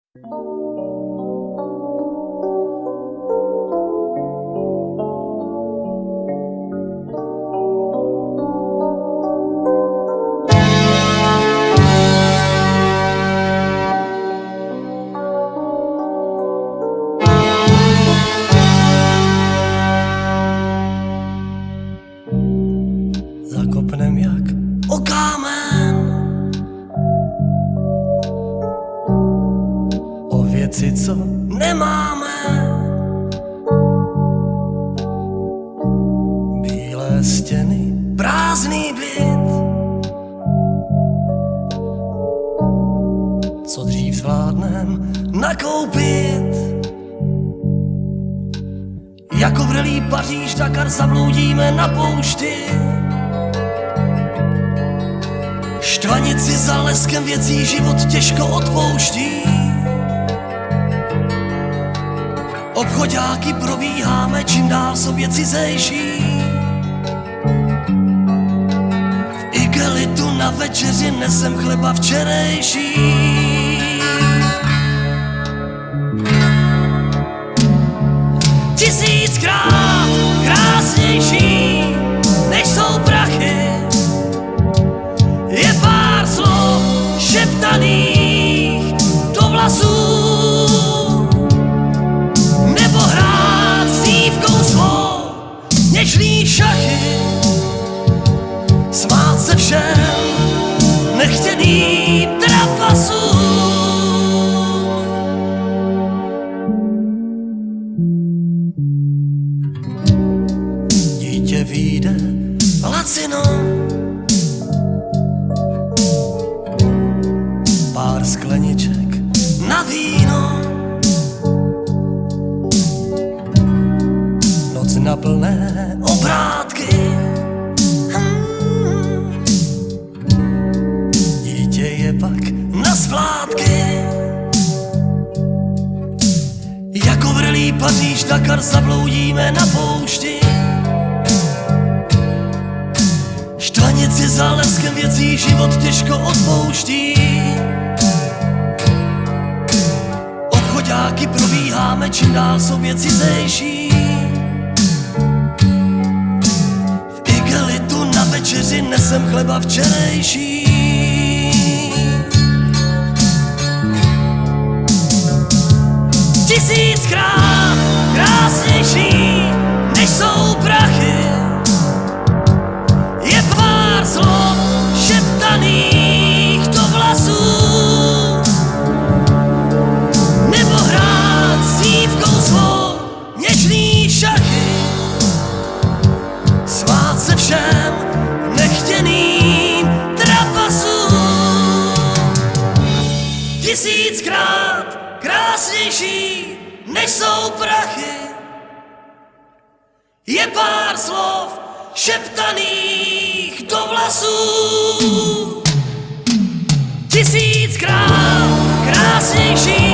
Zakopnem jak o kámen, o věci, co nemáme. Bílé stěny, prázdný byt, co dřív zvládnem nakoupit. Jako vrelý Paříž, Dakar zabloudíme na poušti. Štvanici za leskem věcí život těžko odpouští. Obchoďáky probíháme čím dál sobě cizejší. V igelitu na večeři nesem chleba včerejší. Tisíckrát krásnější, než jsou prachy, je pár slov šeptaných do vlasů. Nebo hrát s dívkou svou něžný šachy, smát se všem nechtěným trapasům. Dítě vyjde lacino, pár skleniček na víno, noc na plné obrátky. Dítě je pak na splátky. Jako vrelý Paříž, Dakar zabloudíme na poušti. Štvanici za leskem věcí život těžko odpouští. Obchoďáky probíháme čím dál sobě cizejší. V igelitu na večeři nesem chleba včerejší. Tisíckrát krásnější, než jsou prachy, je pár slov šeptaných do vlasů. Nebo hrát s dívkou svou něžný šachy, smát se všem nechtěným trapasům. Tisíckrát krásnější, než jsou prachy, je pár slov šeptaných do vlasů. Tisíckrát krásnější,